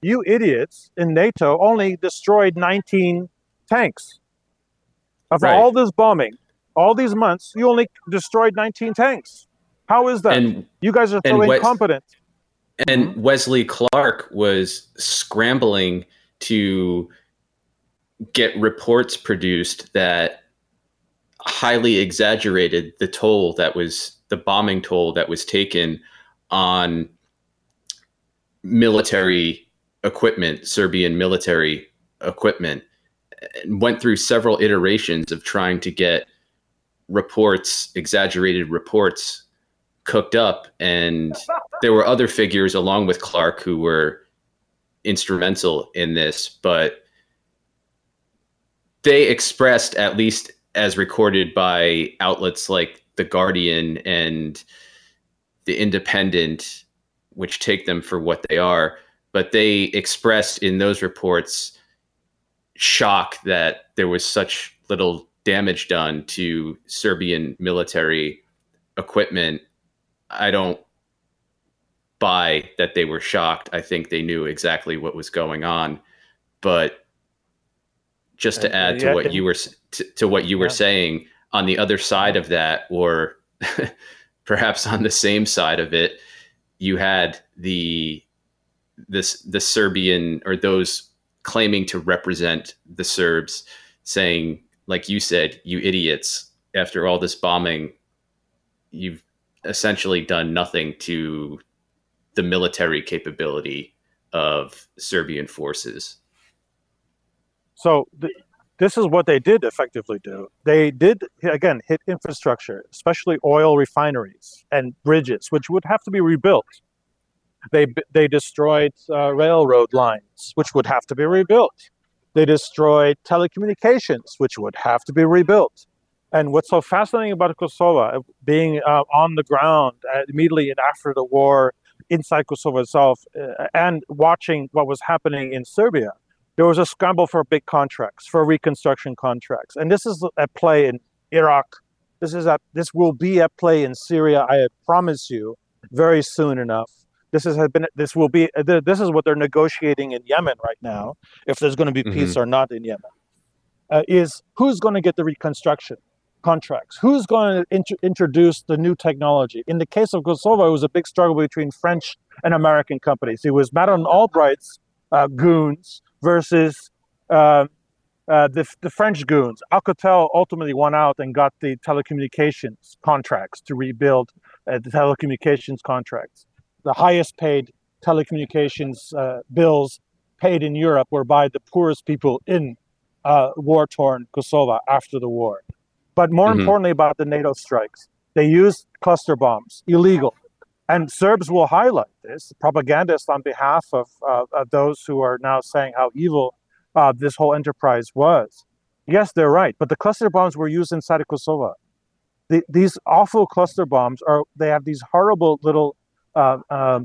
you idiots in NATO only destroyed nineteen tanks. Of Right. all this bombing, all these months, you only destroyed nineteen tanks. How is that? And, you guys are so and Wes- incompetent. And Mm-hmm. Wesley Clark was scrambling to get reports produced that highly exaggerated the toll that was the bombing toll that was taken on military equipment, Serbian military equipment, and went through several iterations of trying to get reports, exaggerated reports, cooked up. And there were other figures along with Clark who were instrumental in this, but they expressed, at least as recorded by outlets like The Guardian and The Independent, which take them for what they are, but they expressed in those reports shock that there was such little damage done to Serbian military equipment. I don't buy that they were shocked. I think they knew exactly what was going on. But just to add to yeah, what and, you were to, to what you yeah. were saying, on the other side of that, or perhaps on the same side of it, you had the this the Serbian, or those claiming to represent the Serbs, saying, like you said, you idiots, after all this bombing, you've essentially done nothing to the military capability of Serbian forces. So th- this is what they did effectively do. They did, again, hit infrastructure, especially oil refineries and bridges, which would have to be rebuilt. They they destroyed uh, railroad lines, which would have to be rebuilt. They destroyed telecommunications, which would have to be rebuilt. And what's so fascinating about Kosovo, being uh, on the ground uh, immediately after the war inside Kosovo itself, uh, and watching what was happening in Serbia, there was a scramble for big contracts, for reconstruction contracts. And this is at play in Iraq. This is at, this will be at play in Syria, I promise you, very soon enough. This is has been. This will be. This is what they're negotiating in Yemen right now. If there's going to be peace Mm-hmm. or not in Yemen, uh, is who's going to get the reconstruction contracts? Who's going to int- introduce the new technology? In the case of Kosovo, it was a big struggle between French and American companies. It was Madeleine Albright's uh, goons versus uh, uh, the the French goons. Alcatel ultimately won out and got the telecommunications contracts to rebuild uh, the telecommunications contracts. The highest paid telecommunications uh, bills paid in Europe were by the poorest people in uh, war-torn Kosovo after the war. But more Mhm. importantly about the NATO strikes, they used cluster bombs, illegal. And Serbs will highlight this, propagandists on behalf of, uh, of those who are now saying how evil uh, this whole enterprise was. Yes, they're right, but the cluster bombs were used inside of Kosovo. The, these awful cluster bombs are, they have these horrible little Uh, um,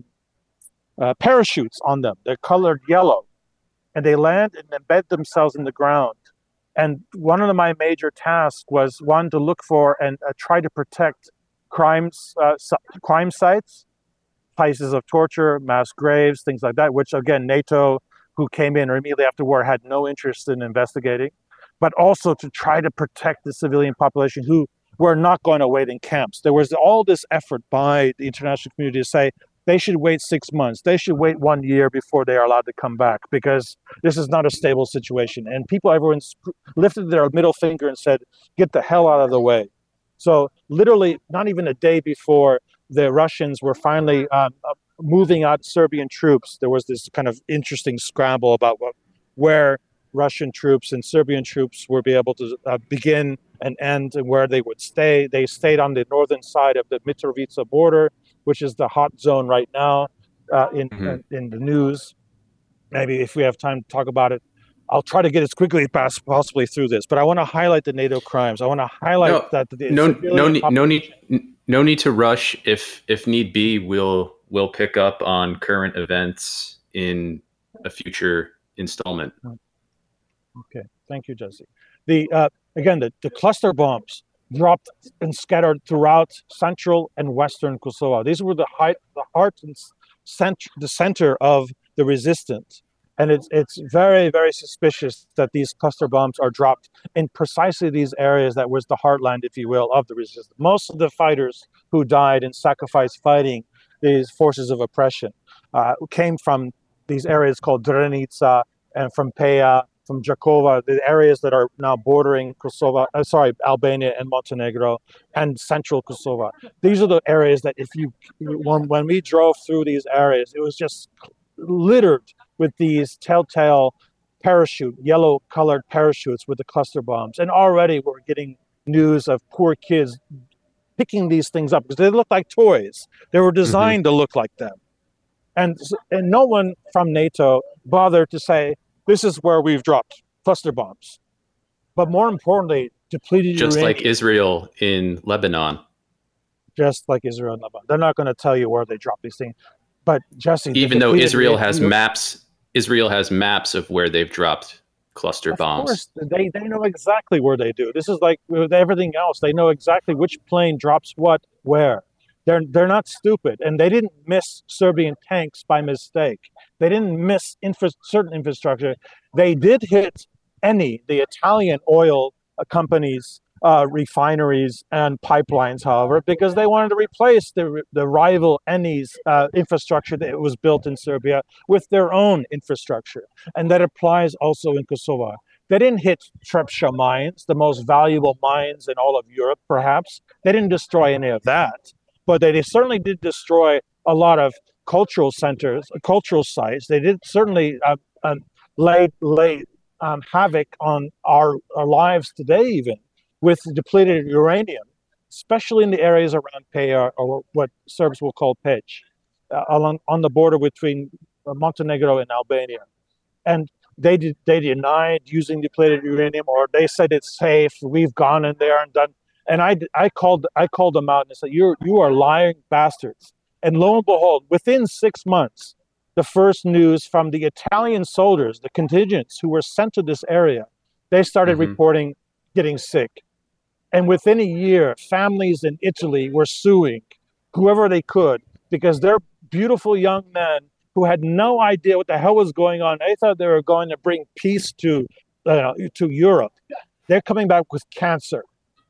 uh, parachutes on them. They're colored yellow, and they land and embed themselves in the ground. And one of my major tasks was one to look for and uh, try to protect crimes, uh, crime sites, places of torture, mass graves, things like that. Which again, NATO, who came in immediately after war, had no interest in investigating, but also to try to protect the civilian population who were not going to wait in camps. There was all this effort by the international community to say they should wait six months, they should wait one year before they are allowed to come back, because this is not a stable situation. And people, everyone lifted their middle finger and said, get the hell out of the way. So literally not even a day before the Russians were finally um, uh, moving out Serbian troops, there was this kind of interesting scramble about what, where Russian troops and Serbian troops would be able to uh, begin and end, and where they would stay. They stayed on the northern side of the Mitrovica border, which is the hot zone right now uh, in, Mm-hmm. in in the news. Maybe if we have time to talk about it, I'll try to get as quickly as possibly through this. But I want to highlight the NATO crimes. I want to highlight No, that the no, civilian no, need, no need, population- no need to rush. If if need be, we'll we'll pick up on current events in a future installment. Okay, thank you, Jesse. The uh, again, the, the cluster bombs dropped and scattered throughout central and western Kosovo. These were the height, the heart and center, the center of the resistance. And it's it's very, very suspicious that these cluster bombs are dropped in precisely these areas that was the heartland, if you will, of the resistance. Most of the fighters who died in sacrifice fighting these forces of oppression uh, came from these areas called Drenica and from Peja, from Jakova, the areas that are now bordering Kosovo, uh, sorry, Albania and Montenegro, and central Kosovo. These are the areas that if you, when, when we drove through these areas, it was just littered with these telltale parachute, yellow colored parachutes with the cluster bombs. And already we're getting news of poor kids picking these things up because they look like toys. They were designed mm-hmm. to look like them. And, and no one from NATO bothered to say, this is where we've dropped cluster bombs. But more importantly, depleted Just uranium. like Israel in Lebanon. Just like Israel in Lebanon. They're not going to tell you where they dropped these things. But Jesse, even though Israel has maps, Israel has maps of where they've dropped cluster of bombs. Of course, they, they know exactly where they do. This is like with everything else. They know exactly which plane drops what, where. They're they're not stupid, and they didn't miss Serbian tanks by mistake. They didn't miss infra- certain infrastructure. They did hit Eni, the Italian oil companies, uh, refineries and pipelines, however, because they wanted to replace the the rival Eni's uh, infrastructure that was built in Serbia with their own infrastructure, and that applies also in Kosovo. They didn't hit Trepča mines, the most valuable mines in all of Europe, perhaps. They didn't destroy any of that. But they certainly did destroy a lot of cultural centers, cultural sites. They did certainly uh, uh, lay, lay um, havoc on our, our lives today, even with depleted uranium, especially in the areas around Peja, or what Serbs will call Peć, uh, along on the border between Montenegro and Albania. And they did, they denied using depleted uranium, or they said it's safe. We've gone in there and done. And I, I called I called them out and I said, "You're you are lying bastards." And lo and behold, within six months, the first news from the Italian soldiers, the contingents who were sent to this area, they started mm-hmm. reporting getting sick. And within a year, families in Italy were suing whoever they could because their beautiful young men who had no idea what the hell was going on, they thought they were going to bring peace to uh, to Europe. They're coming back with cancer.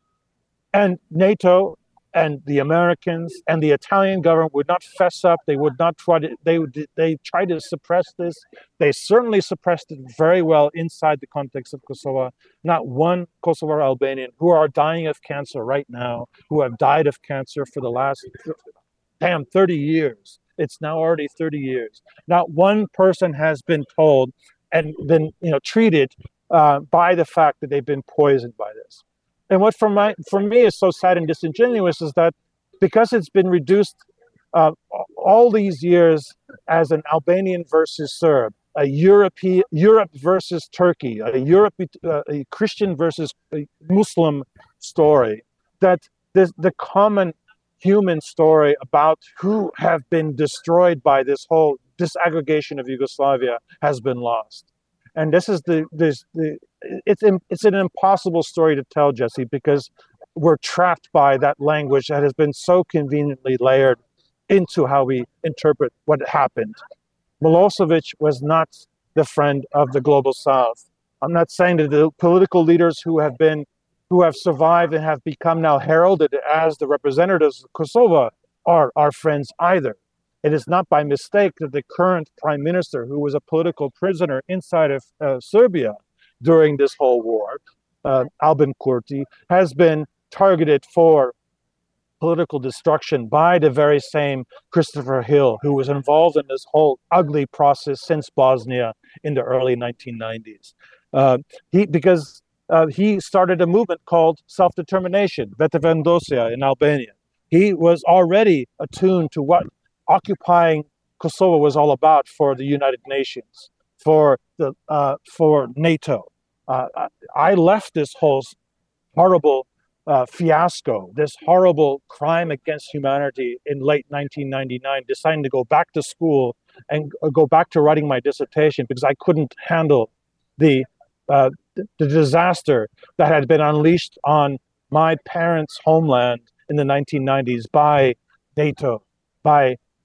And NATO and the Americans and the Italian government would not fess up. They would not try to, they would, they tried to suppress this. They certainly suppressed it very well inside the context of Kosovo. Not one Kosovar Albanian who are dying of cancer right now, who have died of cancer for the last, damn, thirty years. It's now already thirty years. Not one person has been told and been, you know, treated uh, by the fact that they've been poisoned by this. And what for my for me is so sad and disingenuous is that because it's been reduced uh, all these years as an Albanian versus Serb, a European Europe versus Turkey, a Europe uh, a Christian versus a Muslim story, that this, the common human story about who have been destroyed by this whole disaggregation of Yugoslavia has been lost. And this is the this the it's it's an impossible story to tell, Jesse, because we're trapped by that language that has been so conveniently layered into how we interpret what happened. Milosevic was not the friend of the global South. I'm not saying that the political leaders who have been who have survived and have become now heralded as the representatives of Kosovo are our friends either. It is not by mistake that the current prime minister, who was a political prisoner inside of uh, Serbia during this whole war, uh, Albin Kurti, has been targeted for political destruction by the very same Christopher Hill, who was involved in this whole ugly process since Bosnia in the early nineteen nineties. Uh, he because uh, he started a movement called self-determination, Vetëvendosja in Albania. He was already attuned to what occupying Kosovo was all about for the United Nations, for the uh, for NATO. Uh, I left this whole horrible uh, fiasco, this horrible crime against humanity in late nineteen ninety-nine, deciding to go back to school and go back to writing my dissertation because I couldn't handle the uh, the disaster that had been unleashed on my parents' homeland in the nineteen nineties by NATO, by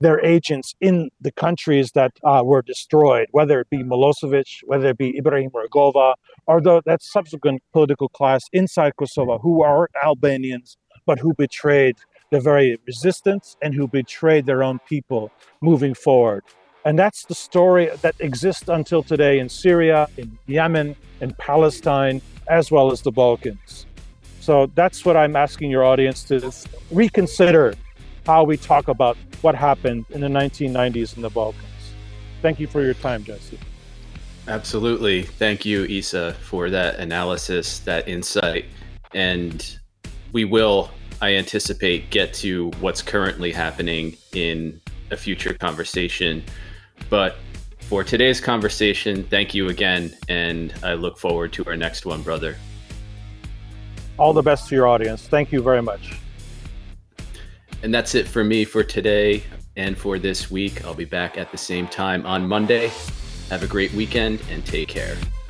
their agents in the countries that uh, were destroyed, whether it be Milosevic, whether it be Ibrahim Rugova, or the, that subsequent political class inside Kosovo who are Albanians, but who betrayed the very resistance and who betrayed their own people moving forward. And that's the story that exists until today in Syria, in Yemen, in Palestine, as well as the Balkans. So that's what I'm asking your audience to reconsider how we talk about what happened in the nineteen nineties in the Balkans. Thank you for your time, Jesse. Absolutely. Thank you, Isa, for that analysis, that insight. And we will, I anticipate, get to what's currently happening in a future conversation. But for today's conversation, thank you again. And I look forward to our next one, brother. All the best to your audience. Thank you very much. And that's it for me for today and for this week. I'll be back at the same time on Monday. Have a great weekend and take care.